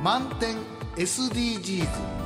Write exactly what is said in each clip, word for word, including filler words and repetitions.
満点 エスディージーズ。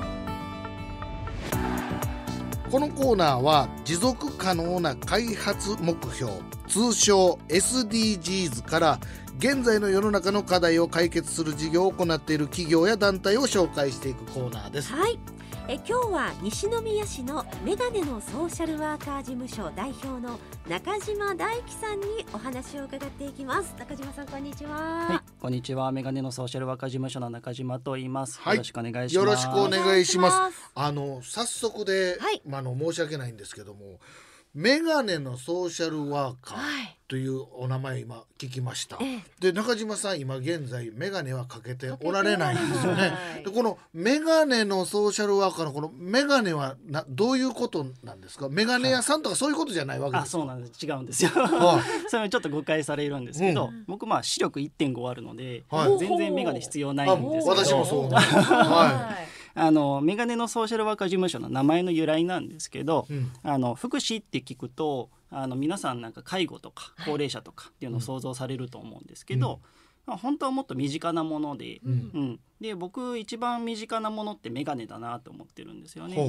このコーナーは持続可能な開発目標、通称 エスディージーズ から現在の世の中の課題を解決する事業を行っている企業や団体を紹介していくコーナーです。 はい、え今日は西宮市のメガネのソーシャルワーカー事務所代表の中島大樹さんにお話を伺っていきます。中島さん、こんにちは。 はい、こんにちは。メガネのソーシャルワーカー事務所の中島と言います。 はい、 よろしくお願いします。 よろしくお願いします。 お願いします。 あの早速で、 はい、 まあ、あの申し訳ないんですけども、メガネのソーシャルワーカーというお名前今聞きました、はい、で中島さん今現在メガネはかけておられないんですよね。でこのメガネのソーシャルワーカーのこのメガネはなどういうことなんですか？メガネ屋さんとかそういうことじゃないわけですか？ あ、そうなんです。違うんですよ、 はい、 それちょっと誤解されるんですけど、うん、僕まあ視力 いってんご あるので、はい、全然メガネ必要ないんですけど、 私もそう思います、はい、 あのメガネのソーシャルワーカー事務所の名前の由来なんですけど、うん、あの福祉って聞くとあの皆さんなんか介護とか高齢者とかっていうのを想像されると思うんですけど、うん、まあ、本当はもっと身近なもので、うんうん、で僕一番身近なものってメガネだなと思ってるんですよね。うん、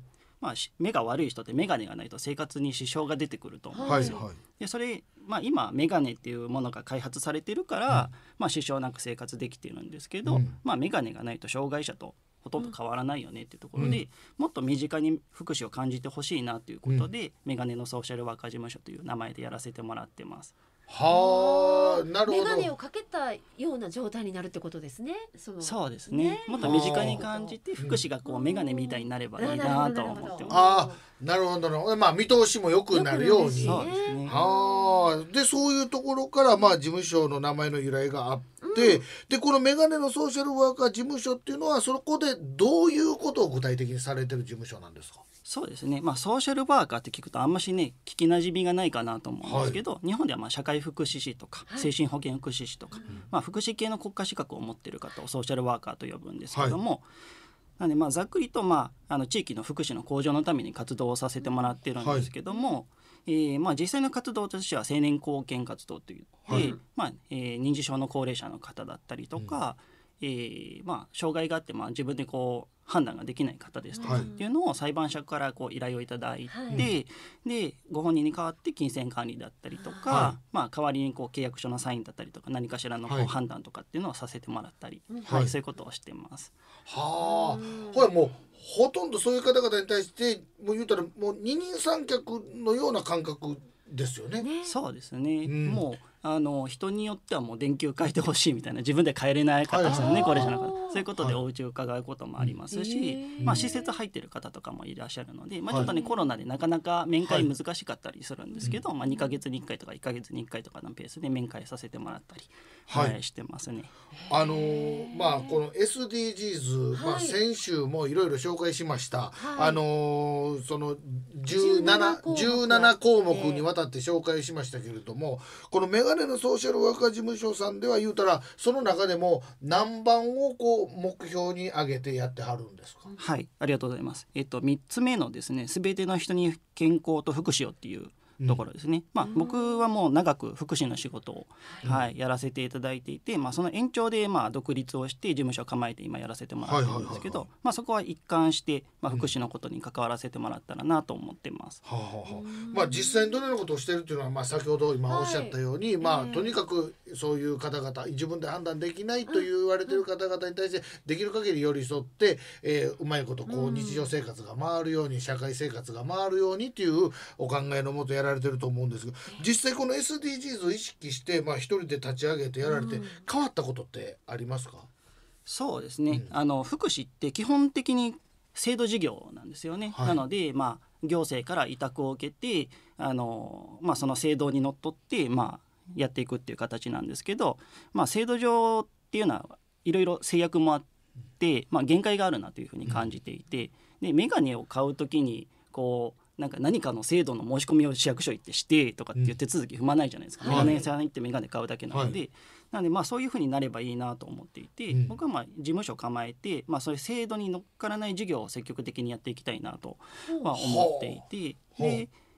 まあ、目が悪い人ってメガネがないと生活に支障が出てくると思うんですよ、はいはい、でそれ、まあ、今メガネっていうものが開発されてるから、うん、まあ、支障なく生活できてるんですけど、うん、まあ、メガネがないと障害者とほとんど変わらないよねっていうところで、うん、もっと身近に福祉を感じてほしいなということで、うん、メガネのソーシャルワーカー事務所という名前でやらせてもらってます。 はあ、なるほど。 メガネをかけたような状態になるってことですね。そのそうですね、ね、もっと身近に感じて福祉がこうメガネみたいになればいいなと思ってます。 ああ、なるほど、まあ、見通しも良くなるように。 そうですね。 はあ、でそういうところから、まあ、事務所の名前の由来があって、うん、でこのメガネのソーシャルワーカー事務所っていうのはそこでどういうことを具体的にされてる事務所なんですか？ そうですね、まあ、ソーシャルワーカーって聞くとあんましね聞きなじみがないかなと思うんですけど、はい、日本ではまあ社会福祉士とか精神保健福祉士とか、はい、まあ、福祉系の国家資格を持っている方をソーシャルワーカーと呼ぶんですけども、はい、なのでまあざっくりと、まあ、あの地域の福祉の向上のために活動をさせてもらってるんですけども、はい、えーまあ、実際の活動としては青年貢献活動といって、はい、まあえー、認知症の高齢者の方だったりとか、うん、えーまあ、障害があってまあ自分でこう判断ができない方ですとかっていうのを裁判所からこう依頼をいただいて、はい、でご本人に代わって金銭管理だったりとか、はい、まあ、代わりにこう契約書のサインだったりとか何かしらのこう判断とかっていうのをさせてもらったり、はいはい、そういうことをしてます。 はあ、これもうほとんどそういう方々に対してもう言うたらもう二人三脚のような感覚ですよね。 ね、そうですね、うん、もうあの人によってはもう電球変えてほしいみたいな自分で変えれない方ですよね、はい、高齢者の方、そういうことでお家を伺うこともありますし、はい、まあ、施設入ってる方とかもいらっしゃるので、まあ、ちょっとね、はい、コロナでなかなか面会難しかったりするんですけど、はい、まあ、にかげつにいっかいとかいっかげつにいっかいとかのペースで面会させてもらったり、はいはい、してますね。 あのーまあ、この エスディージーズ、はい、まあ、先週もいろいろ紹介しました、はい、あのー、そのじゅうなな、じゅうなな項目にわたって紹介しましたけれども、このメガネのソーシャルワーカー事務所さんでは言うたらその中でも何番をこう目標に挙げてやってはるんですか？ はい、ありがとうございます。えっとみっつめのですね、すべての人に健康と福祉をっていうところですね、うん、まあ、僕はもう長く福祉の仕事を、うん、はい、やらせていただいていて、まあ、その延長でまあ独立をして事務所を構えて今やらせてもらってるんですけど、まあ、そこは一貫して、まあ、福祉のことに関わらせてもらったらなと思ってます、 うん、はあはあ、まあ、実際にどのようなことをしているというのは、まあ、先ほど今おっしゃったように、はい、まあ、とにかくそういう方々自分で判断できないと言われている方々に対してできる限り寄り添って、えー、うまいことこう日常生活が回るように社会生活が回るようにというお考えのもとやられていると思うんですが、実際この エスディージーズ を意識して、まあ、一人で立ち上げてやられて変わったことってありますか？ そうですね、うん、あの福祉って基本的に制度事業なんですよね、はい、なので、まあ、行政から委託を受けてあの、まあ、その制度にのっとって、まあ、やっていくっていう形なんですけど、まあ、制度上っていうのはいろいろ制約もあって、まあ、限界があるなというふうに感じていて、うん、でメガネを買うときにこうなんか何かの制度の申し込みを市役所行ってしてとかっていう手続き踏まないじゃないですか、うん、メガネ屋さんに行ってメガネ買うだけなので、はい、なのでまあそういうふうになればいいなと思っていて、うん、僕はまあ事務所構えて、まあ、そういう制度に乗っからない事業を積極的にやっていきたいなとは思っていて、うん、で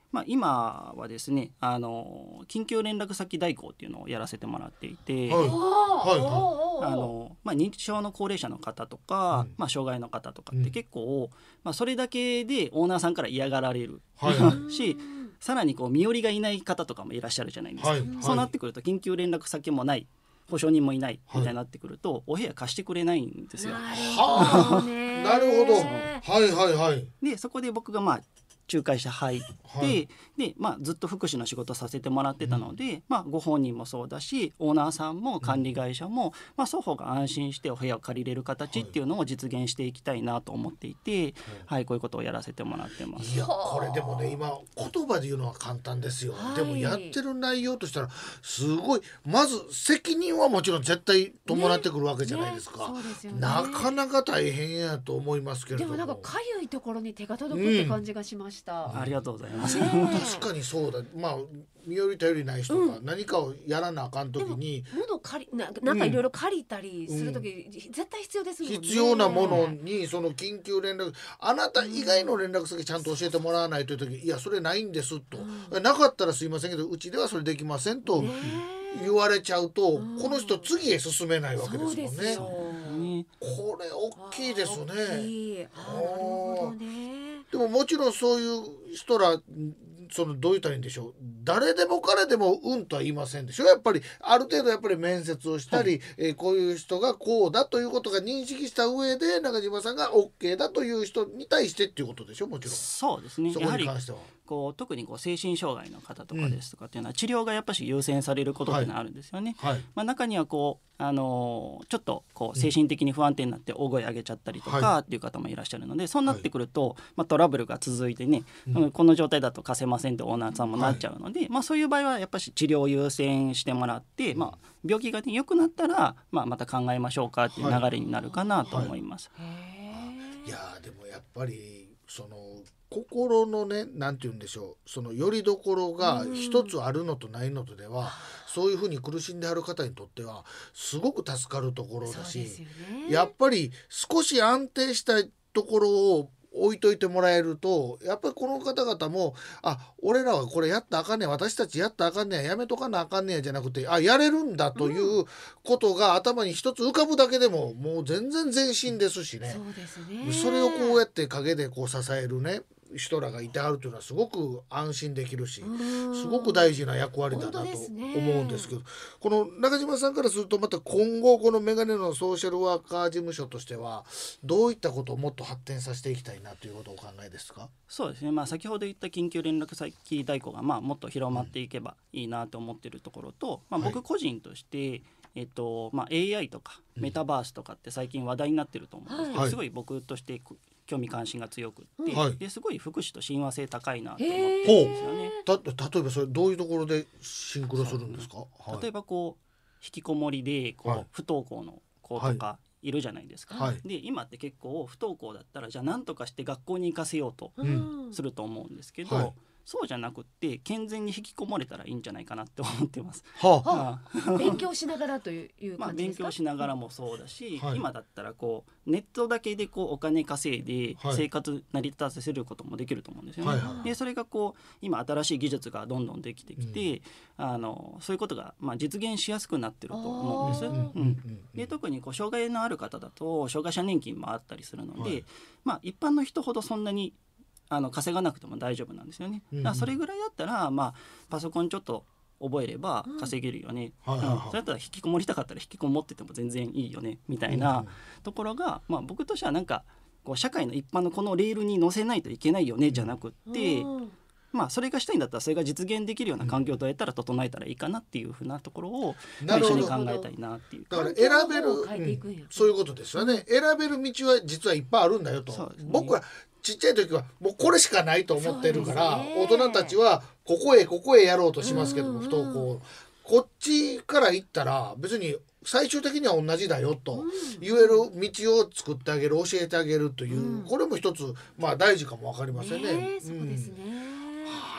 まあ、今はですねあの緊急連絡先代行っていうのをやらせてもらっていて、 はいはあのまあ、認知症の高齢者の方とか、 うんまあ、障害の方とかってうん結構、まあ、それだけでオーナーさんから嫌がられる、 はいはいしさらにこう身寄りがいない方とかもいらっしゃるじゃないですか、 はいはいそうなってくると緊急連絡先もない保証人もいないみたいになってくると、お部屋貸してくれないんですよ。 なるはほどね。 なるほどはいはいはいでそこで僕がまあ仲介して入って、 はいでまあ、ずっと福祉の仕事させてもらってたので、まあ、ご本人もそうだしオーナーさんも管理会社も、まあ、双方が安心してお部屋を借りれる形っていうのを実現していきたいなと思っていて、はい、こういうことをやらせてもらってます。 いやこれでもね今言葉で言うのは簡単ですよ、 はいでもやってる内容としたらすごいまず責任はもちろん絶対伴ってくるわけじゃないですか、 ねそうですよねなかなか大変やと思いますけれどもでもなんかかゆいところに手が届くって感じがしました。 ありがとうございます。 ね確かにそうだまあ身寄り頼りない人が何かをやらなあかん時に、 物を借りななんかいろいろ借りたりするとき、絶対必要ですもんね。 必要なものにその緊急連絡あなた以外の連絡先ちゃんと教えてもらわないという時いやそれないんですと、なかったらすいませんけどうちではそれできませんとね言われちゃうと、 んこの人次へ進めないわけでそうすもんね。 ですよ。 ねこれ大きいですね。 大きいあーなるほどね。 でももちろんそういう人らそのどう言ったらいいんでしょう誰でも彼でもうんとは言いませんでしょやっぱりある程度やっぱり面接をしたり、えーこういう人がこうだということが認識した上で中島さんが OK だという人に対してっていうことでしょもちろんそうですねそやはりこに関しては。 こう特にこう精神障害の方とかですとかっていうのは治療がやっぱし優先されることっていうのはあるんですよね。 はいまあ、中にはこう、あのーちょっとこう精神的に不安定になって大声上げちゃったりとはかっていう方もいらっしゃるので、そうなってくると、まあ、トラブルが続いてね、 うんうんこの状態だと貸せませんってオーナーさんもなっちゃうので、まあ、そういう場合はやっぱし治療を優先してもらって、まあ、病気が、ね、良くなったら、まあ、また考えましょうかっていう流れになるかなと思います。 へーいやーでもやっぱりその心のねなんて言うんでしょうその拠り所が一つあるのとないのとでは、そういうふうに苦しんである方にとってはすごく助かるところだそうし、 ですよね。 やっぱり少し安定したところを置いといてもらえるとやっぱりこの方々もあ俺らはこれやったらあかんねや私たちやったらあかんねややめとかなあかんねやじゃなくてあやれるんだということが頭に一つ浮かぶだけでももう全然前進ですしね。 そうですね。 それをこうやって陰でこう支えるね人らがいてあるというのはすごく安心できるし、 うんすごく大事な役割だなと本思当ですねうんですけど、この中島さんからするとまた今後このメガネのソーシャルワーカー事務所としてはどういったことをもっと発展させていきたいなということをお考えですか？ そうですね、まあ、先ほど言った緊急連絡先代行がまあもっと広まっていけばいいなと思っているところと、まあ、 はい僕個人として、えっとまあ、エーアイ とかメタバースとかって最近話題になってると思うんですけど、 はいすごい僕として興味関心が強くって、 はいですごい福祉と親和性高いなと思ってるんですよね。 た例えばそれどういうところでシンクロするんですか？はい例えばこう引きこもりでこう、 はい不登校の子とかいるじゃないですか、 はいで今って結構不登校だったらじゃあ何とかして学校に行かせようとうんすると思うんですけど、 はいそうじゃなくって健全に引きこもれたらいいんじゃないかなって思ってます。 はあ、 まあ勉強しながらといういうまあ、 感じですか？ 勉強しながらもそうだし、 はい今だったらこうネットだけでこうお金稼いではい生活成り立たせることもできると思うんですよね。 はいはいでそれがこう今新しい技術がどんどんできてきて、あのそういうことがまあ実現しやすくなってると思うんです。 あーうんうんで特にこう障害のある方だと障害者年金もあったりするので、 はいまあ、一般の人ほどそんなにあの稼がなくても大丈夫なんですよね。 うんうんだからそれぐらいだったら、まあ、パソコンちょっと覚えれば稼げるよね、 はいはいはいうんそれだったら引きこもりたかったら引きこもってても全然いいよねみたいなところが、まあ、僕としてはなんかこう社会の一般のこのレールに乗せないといけないよねじゃなくって、 うんまあ、それがしたいんだったらそれが実現できるような環境をどうやったら整えたらいいかなっていうふうなところを、まあ、一緒なるほどに考えたいなっていう。 だから選べる、 環境の方を変えていくんやうんそういうことですよね。選べる道は実はいっぱいあるんだよと、 そうですね僕はちっちゃい時はもうこれしかないと思ってるから、 そうですね大人たちはここへここへやろうとしますけども、 うん不登校こっちから行ったら別に最終的には同じだよと言える道を作ってあげる教えてあげるという、 うんこれも一つまあ大事かも分かりませんね。 ねえそうですね。 は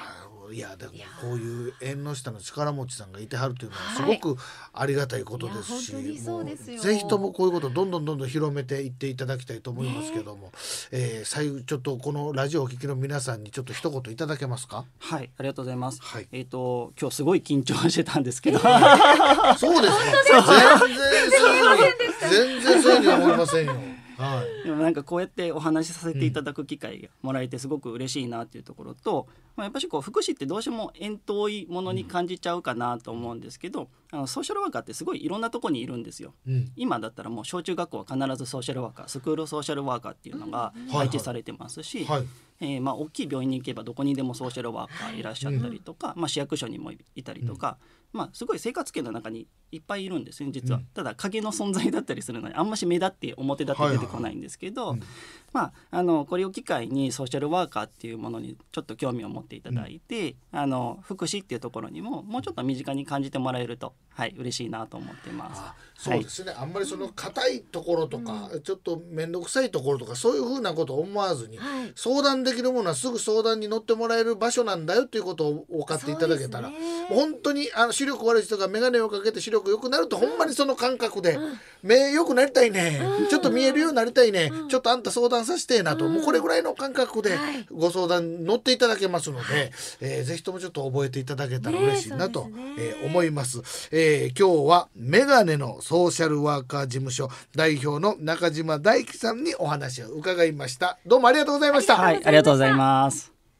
いやでもこういう縁の下の力持ちさんがいてはるというのはすごくありがたいことですし、 はい、いや本当にそうですよ。 もうぜひともこういうことをどんどんどんどん広めていっていただきたいと思いますけども、ねえー、最後ちょっとこのラジオをお聞きの皆さんにちょっと一言いただけますか。 はい、ありがとうございます。 はい、 えっ、ー、と今日すごい緊張してたんですけど、えー、そうですね。全然そういうに全然そういうには思いませんよ。はい、 でもなんかこうやってお話しさせていただく機会がもらえてすごく嬉しいなっていうところと、まあ、やっぱりこう福祉ってどうしても遠遠いものに感じちゃうかなと思うんですけど、あのソーシャルワーカーってすごいいろんなとこにいるんですよ、うん、今だったらもう小中学校は必ずソーシャルワーカー、スクールソーシャルワーカーっていうのが配置されてますし、はいはい、えー、まあ大きい病院に行けばどこにでもソーシャルワーカーいらっしゃったりとか、うん、まあ、市役所にもいたりとか、うん、まあ、すごい生活圏の中にいっぱいいるんですね実は、うん、ただ影の存在だったりするのであんまし目立って表立って出てこないんですけど、はいはい、まあ、あのこれを機会にソーシャルワーカーっていうものにちょっと興味を持っていただいて、うん、あの福祉っていうところにももうちょっと身近に感じてもらえると、はい、嬉しいなと思っています。 あ、そうですね、はい、あんまりその硬いところとか、うん、ちょっと面倒くさいところとかそういうふうなことを思わずに、はい、相談できるものはすぐ相談に乗ってもらえる場所なんだよということを分かっていただけたら、もう本当にあの視力悪い人が眼鏡をかけて視力良くなると、ほんまにその感覚で、うん、目良くなりたいね、うん、ちょっと見えるようになりたいね、うん、ちょっとあんた相談させてなと、うん、もうこれぐらいの感覚でご相談乗っていただけますので、はい、えー、ぜひともちょっと覚えていただけたら嬉しいなと、ねえー、思います。えー、今日はメガネのソーシャルワーカー事務所代表の中島大樹さんにお話を伺いました。どうもありがとうございました。 はい、ありがとうございます。